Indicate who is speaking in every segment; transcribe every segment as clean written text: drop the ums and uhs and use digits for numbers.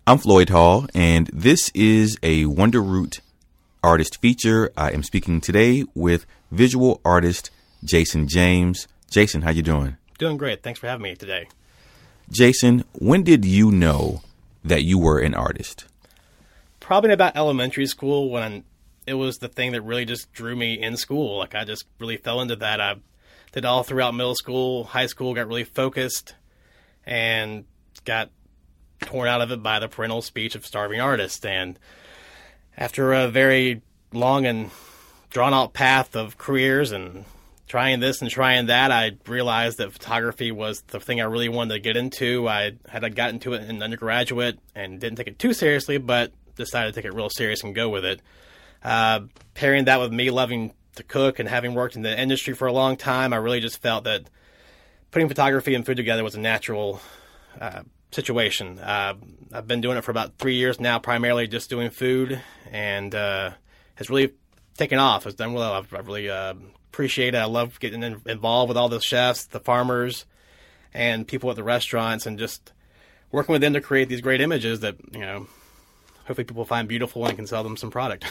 Speaker 1: I'm Floyd Hall, and this is a Wonder Root artist feature. I am speaking today with visual artist Jason James. Jason, how you doing?
Speaker 2: Doing great. Thanks for having me today.
Speaker 1: Jason, when did you know that you were an artist?
Speaker 2: Probably in about elementary school, when it was the thing that really just drew me in school. Like, I just really fell into that. I did all throughout middle school, high school, got really focused, and got torn out of it by the parental speech of starving artist. And after a very long and drawn-out path of careers and trying this and trying that, I realized that photography was the thing I really wanted to get into. I had gotten into it in undergraduate and didn't take it too seriously, but decided to take it real serious and go with it. Pairing that with me loving to cook and having worked in the industry for a long time, I really just felt that putting photography and food together was a natural situation. I've been doing it for about 3 years now, primarily just doing food, and has really taken off. It's done well. I really appreciate it. I love getting involved with all the chefs, the farmers, and people at the restaurants, and just working with them to create these great images that, hopefully people find beautiful and can sell them some product.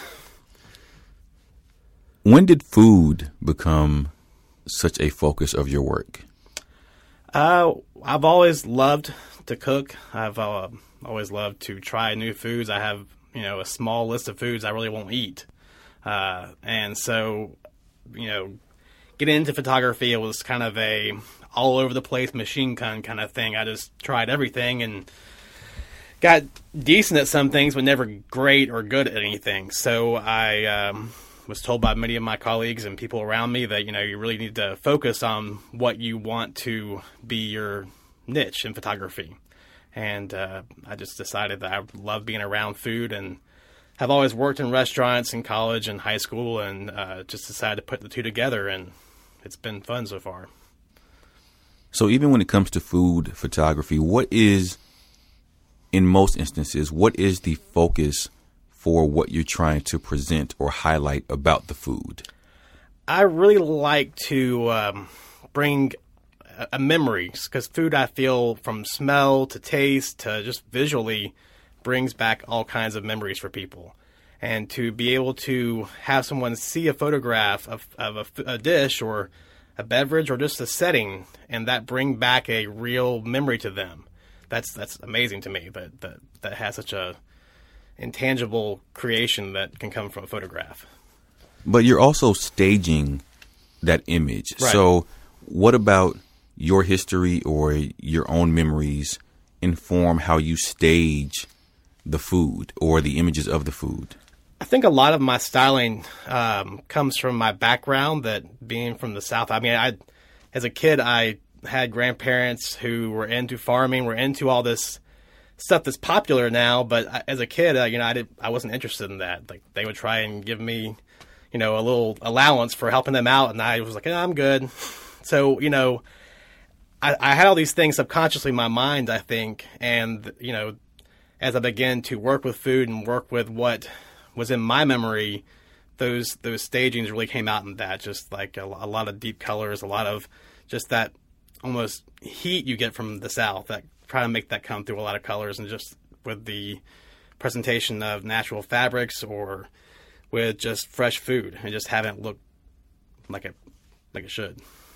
Speaker 1: When did food become such a focus of your work?
Speaker 2: I've always loved to cook. I've always loved to try new foods. I have, a small list of foods I really won't eat. And so, getting into photography, it was kind of a all over the place machine gun kind of thing. I just tried everything and got decent at some things, but never great or good at anything. So I was told by many of my colleagues and people around me that, you really need to focus on what you want to be your niche in photography. And I just decided that I love being around food, and have always worked in restaurants in college and high school, and just decided to put the two together, and it's been fun so far.
Speaker 1: So even when it comes to food photography, in most instances, what is the focus for what you're trying to present or highlight about the food?
Speaker 2: I really like to bring memories, because food, I feel, from smell to taste to just visually, brings back all kinds of memories for people. And to be able to have someone see a photograph of a dish or a beverage or just a setting, and that bring back a real memory to them, that's amazing to me. That has such a intangible creation that can come from a photograph.
Speaker 1: But you're also staging that image.
Speaker 2: Right.
Speaker 1: So what about your history or your own memories inform how you stage the food or the images of the food?
Speaker 2: I think a lot of my styling comes from my background, that being from the South. I mean, as a kid, I had grandparents who were into farming, were into all this stuff that's popular now. But as a kid, I wasn't interested in that. Like, they would try and give me, a little allowance for helping them out, and I was like, I'm good. So, I had all these things subconsciously in my mind, I think, and as I began to work with food and work with what was in my memory, those stagings really came out in that. Just like a lot of deep colors, a lot of just that almost heat you get from the South, that try to make that come through a lot of colors, and just with the presentation of natural fabrics or with just fresh food, and just have it look like it should.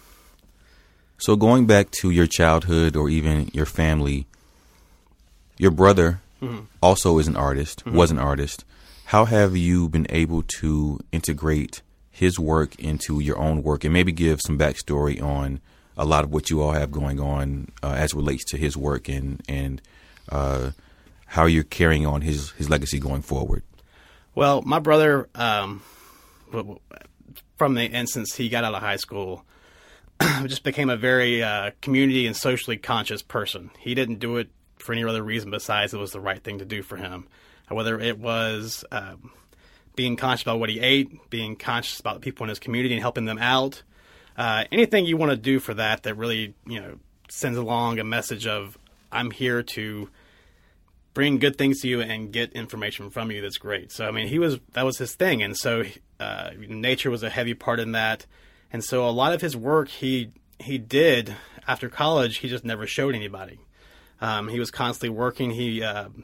Speaker 1: So going back to your childhood or even your family, your brother also is an artist, was an artist. How have you been able to integrate his work into your own work, and maybe give some backstory on a lot of what you all have going on as it relates to his work and how you're carrying on his legacy going forward?
Speaker 2: Well, my brother, from the instance he got out of high school, just became a very community and socially conscious person. He didn't do it for any other reason besides it was the right thing to do for him. Whether it was being conscious about what he ate, being conscious about the people in his community and helping them out, anything you want to do for that really, sends along a message of, I'm here to bring good things to you and get information from you that's great. So, I mean, that was his thing. And so nature was a heavy part in that. And so a lot of his work he did after college, he just never showed anybody. He was constantly working. He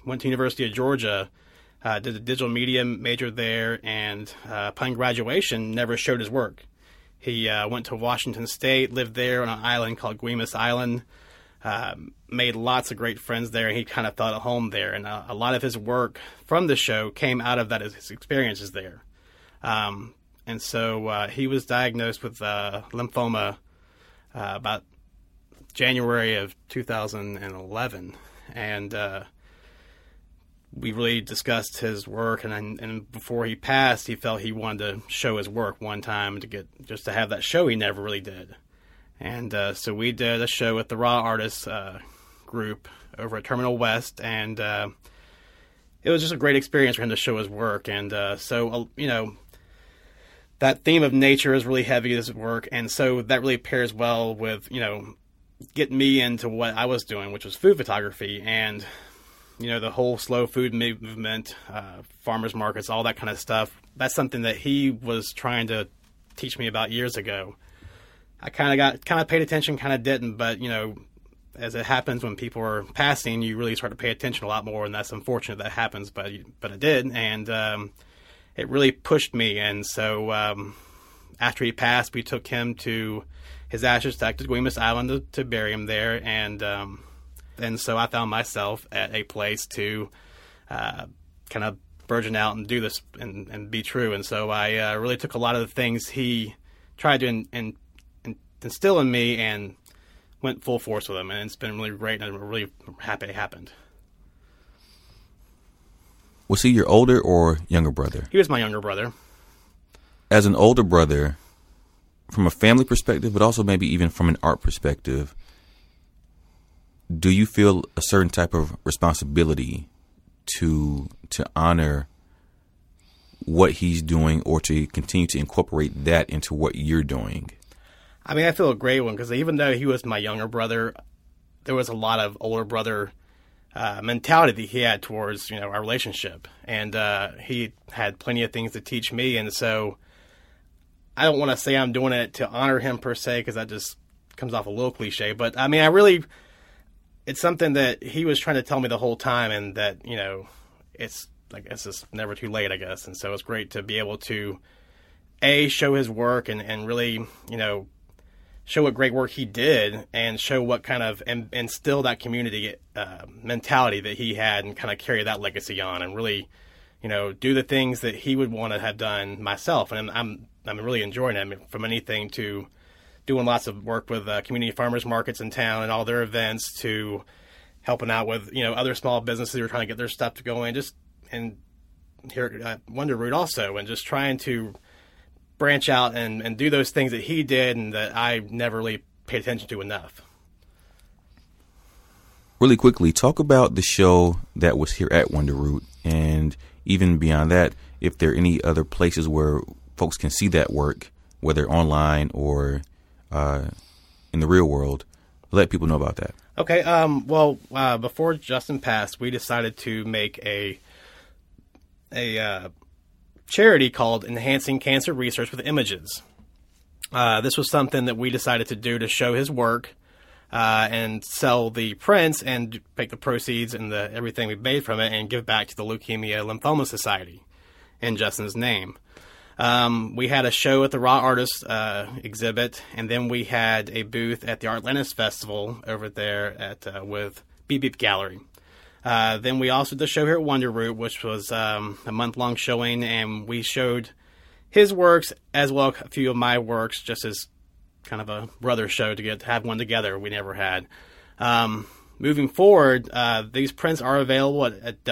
Speaker 2: went to University of Georgia, did a digital media major there, and upon graduation, never showed his work. He went to Washington State, lived there on an island called Guimas Island, made lots of great friends there, and he kind of felt at home there. And a lot of his work from the show came out of that, his experiences there. And so he was diagnosed with lymphoma about January of 2011. And we really discussed his work. And before he passed, he felt he wanted to show his work one time to have that show he never really did. And so we did a show with the Raw Artists group over at Terminal West, and it was just a great experience for him to show his work. And so, that theme of nature is really heavy in his work, and so that really pairs well with, getting me into what I was doing, which was food photography, and, the whole slow food movement, farmers markets, all that kind of stuff. That's something that he was trying to teach me about years ago. I kind of paid attention, kind of didn't, but, as it happens when people are passing, you really start to pay attention a lot more, and that's unfortunate that happens, but I did, and it really pushed me. And so after he passed, we took him to his ashes back to Guimas Island to bury him there, and so I found myself at a place to kind of burgeon out and do this and be true. And so I really took a lot of the things he tried to instill in me and went full force with them, and it's been really great, and I'm really happy it happened.
Speaker 1: Was he your older or younger brother?
Speaker 2: He was my younger brother.
Speaker 1: As an older brother, from a family perspective, but also maybe even from an art perspective, do you feel a certain type of responsibility to honor what he's doing, or to continue to incorporate that into what you're doing?
Speaker 2: I mean, I feel a great one, because even though he was my younger brother, there was a lot of older brother mentality that he had towards, our relationship. And he had plenty of things to teach me. And so I don't want to say I'm doing it to honor him per se, because that just comes off a little cliche. But I mean, it's something that he was trying to tell me the whole time, and that, it's just never too late, I guess. And so it's great to be able to, show his work and really, show what great work he did, and show what kind of instill that community mentality that he had, and kind of carry that legacy on, and really, do the things that he would want to have done myself. And I'm really enjoying it. I mean, from anything to doing lots of work with community farmers markets in town and all their events, to helping out with, other small businesses who are trying to get their stuff to go in, and here at Wonder Root also, and just trying to branch out and do those things that he did and that I never really paid attention to enough.
Speaker 1: Really quickly, talk about the show that was here at Wonder Root, and even beyond that, if there are any other places where folks can see that work, whether online or in the real world. Let people know about that.
Speaker 2: Okay. Before Justin passed, we decided to make a charity called Enhancing Cancer Research with Images. This was something that we decided to do to show his work and sell the prints and take the proceeds and everything we made from it and give back to the Leukemia Lymphoma Society in Justin's name. We had a show at the Raw Artists exhibit, and then we had a booth at the Artlantis Festival over there with Beep Beep Gallery. Then we also did the show here at Wonder Root, which was a month-long showing, and we showed his works as well as a few of my works, just as kind of a brother show to have one together we never had. Moving forward, these prints are available at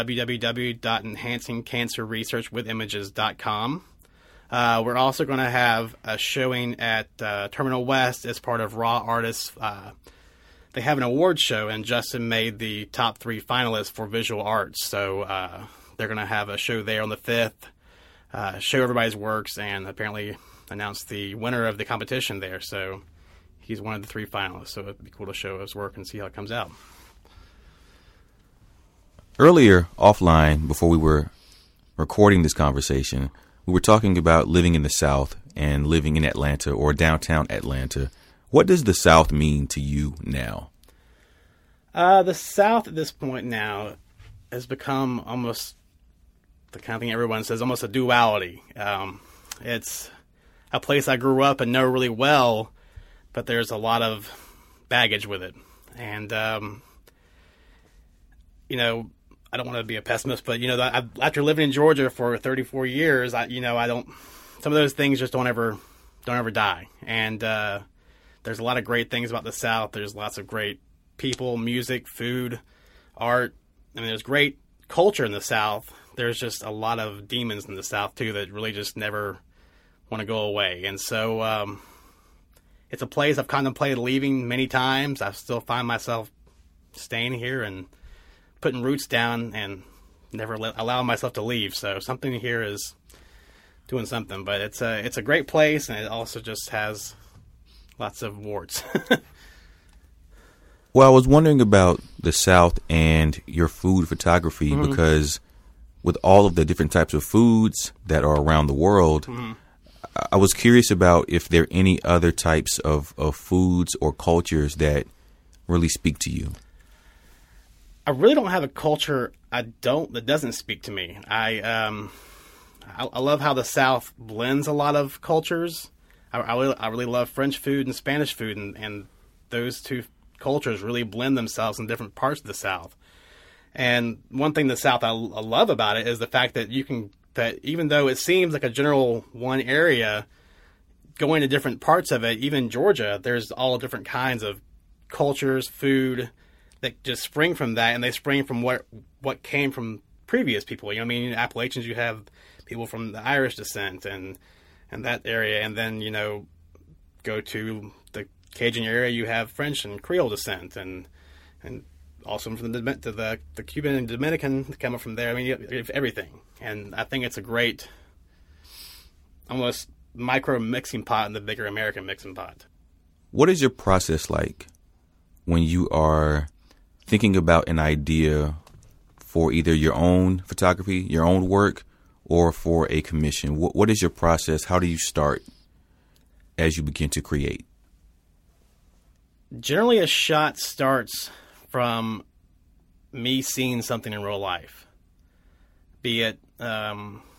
Speaker 2: www.enhancingcancerresearchwithimages.com. We're also going to have a showing at Terminal West as part of Raw Artists. They have an award show, and Justin made the top 3 finalists for visual arts. So they're going to have a show there on the 5th, show everybody's works, and apparently announce the winner of the competition there. So he's one of the 3 finalists. So it'd be cool to show his work and see how it comes out.
Speaker 1: Earlier, offline, before we were recording this conversation, we were talking about living in the South and living in Atlanta or downtown Atlanta. What does the South mean to you now?
Speaker 2: The South at this point now, has become almost the kind of thing everyone says, almost a duality. It's a place I grew up and know really well, but there's a lot of baggage with it. And, you know, I don't want to be a pessimist, but, you know, after living in Georgia for 34 years, some of those things just don't ever die. And there's a lot of great things about the South. There's lots of great people, music, food, art. I mean, there's great culture in the South. There's just a lot of demons in the South, too, that really just never want to go away. And so it's a place I've contemplated leaving many times. I still find myself staying here and putting roots down and never allowing myself to leave. So something here is doing something. But it's a great place, and it also just has lots of warts.
Speaker 1: Well, I was wondering about the South and your food photography, because with all of the different types of foods that are around the world, I was curious about if there are any other types of foods or cultures that really speak to you.
Speaker 2: I really don't have a culture that doesn't speak to me. I love how the South blends a lot of cultures. I really love French food and Spanish food, and those two cultures really blend themselves in different parts of the South. And one thing the South I love about it is the fact that that even though it seems like a general one area, going to different parts of it, even Georgia, there's all different kinds of cultures, food that just spring from that, and they spring from what came from previous people. You know what I mean? In Appalachians, you have people from the Irish descent and that area, and then, you know, go to the Cajun area, you have French and Creole descent, and also from the Cuban and Dominican come up from there. I mean, you have everything, and I think it's a great, almost micro mixing pot in the bigger American mixing pot.
Speaker 1: What is your process like when you are thinking about an idea for either your own photography, your own work, or for a commission? What is your process? How do you start as you begin to create?
Speaker 2: Generally, a shot starts from me seeing something in real life, be it a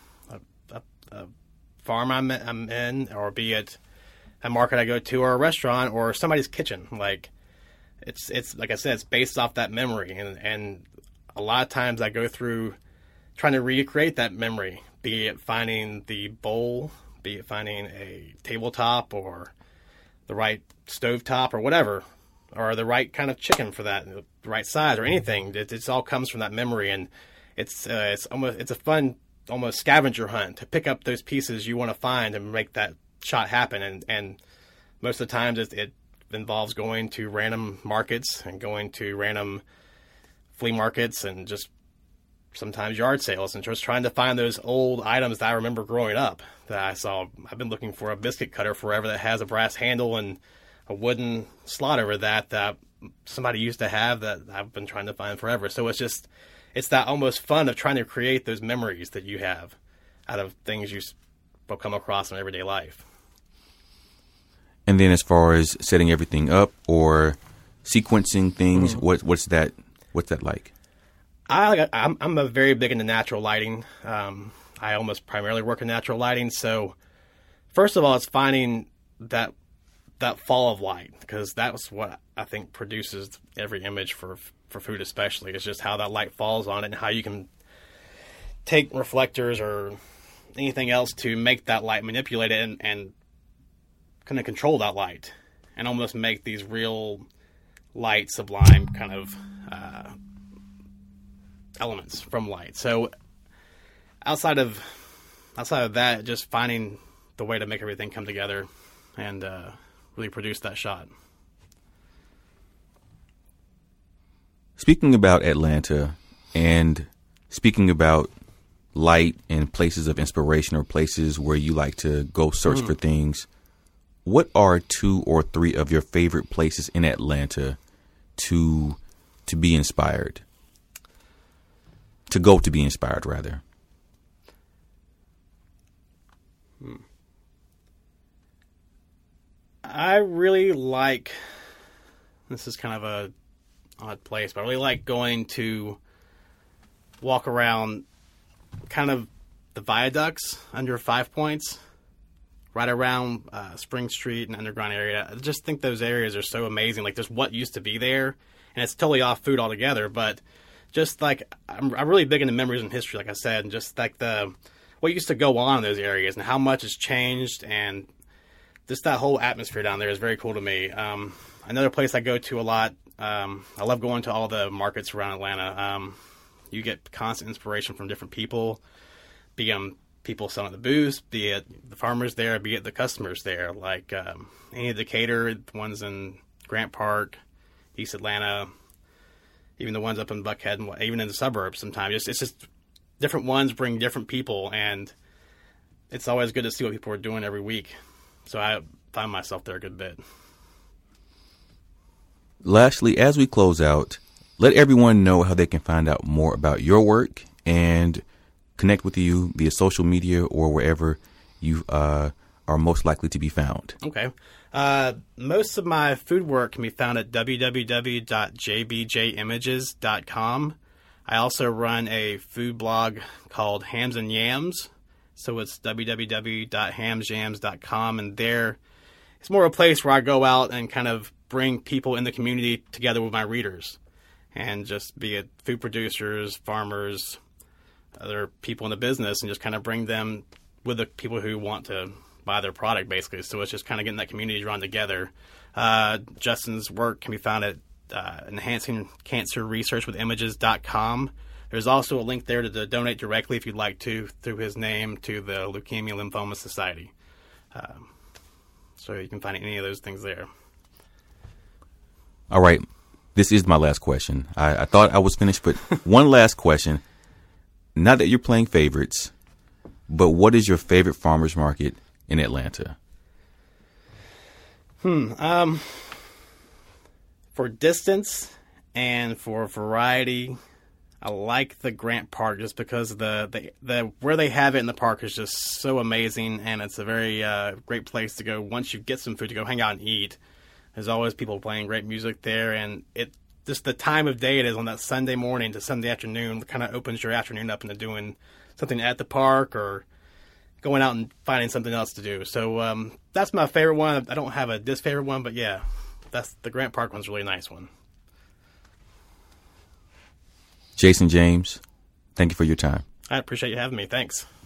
Speaker 2: farm I'm in, or be it a market I go to, or a restaurant, or somebody's kitchen. Like it's like I said, it's based off that memory, and a lot of times I go through trying to recreate that memory, be it finding the bowl, be it finding a tabletop, or the right stovetop, or whatever, or the right kind of chicken for that, the right size, or anything. It all comes from that memory, and it's a fun almost scavenger hunt to pick up those pieces you want to find and make that shot happen. And most of the times it involves going to random markets and going to random flea markets and just sometimes yard sales, and just trying to find those old items that I remember growing up that I saw. I've been looking for a biscuit cutter forever that has a brass handle and a wooden slot over that somebody used to have that I've been trying to find forever. So it's that almost fun of trying to create those memories that you have out of things you will come across in everyday life.
Speaker 1: And then as far as setting everything up or sequencing things, what's that like?
Speaker 2: I'm a very big into natural lighting. I almost primarily work in natural lighting. So first of all, it's finding that fall of light, because that's what I think produces every image for food especially. It's just how that light falls on it and how you can take reflectors or anything else to make that light, manipulate it, and kind of control that light and almost make these real light, sublime kind of elements from light. So outside of that, just finding the way to make everything come together and really produce that shot.
Speaker 1: Speaking about Atlanta and speaking about light and places of inspiration or places where you like to go search for things, what are 2 or 3 of your favorite places in Atlanta to be inspired? To go to be inspired, rather.
Speaker 2: I really like, this is kind of a odd place, but I really like going to walk around kind of the viaducts under 5 Points, right around Spring Street and Underground area. I just think those areas are so amazing. Like, just what used to be there, and it's totally off food altogether, but just like I'm really big into memories and history, like I said, and just like what used to go on in those areas and how much has changed, and just that whole atmosphere down there is very cool to me. Another place I go to a lot, I love going to all the markets around Atlanta. You get constant inspiration from different people, be it people selling the booths, be it the farmers there, be it the customers there, like any of Decatur, the ones in Grant Park, East Atlanta, even the ones up in Buckhead, and even in the suburbs sometimes. It's just different ones bring different people, and it's always good to see what people are doing every week. So I find myself there a good bit.
Speaker 1: Lastly, as we close out, let everyone know how they can find out more about your work and connect with you via social media or wherever you are most likely to be found.
Speaker 2: Okay. Most of my food work can be found at www.jbjimages.com. I also run a food blog called Hams and Yams. So it's www.hamsyams.com, and there it's more a place where I go out and kind of bring people in the community together with my readers, and just be it food producers, farmers, other people in the business, and just kind of bring them with the people who want to buy their product, basically. So it's just kind of getting that community drawn together. Justin's work can be found at Enhancing Cancer Research with Images.com. There's also a link there to donate directly, if you'd like to, through his name, to the Leukemia Lymphoma Society. So you can find any of those things there.
Speaker 1: All right. This is my last question. I thought I was finished, but one last question. Not that you're playing favorites, but what is your favorite farmer's market in Atlanta?
Speaker 2: For distance and for variety, I like the Grant Park just because the where they have it in the park is just so amazing, and it's a very great place to go once you get some food to go hang out and eat. There's always people playing great music there, and it just the time of day it is on that Sunday morning to Sunday afternoon kind of opens your afternoon up into doing something at the park or going out and finding something else to do. So that's my favorite one. I don't have a disfavorite one, but yeah, that's the Grant Park one's a really nice one.
Speaker 1: Jason James, thank you for your time.
Speaker 2: I appreciate you having me. Thanks.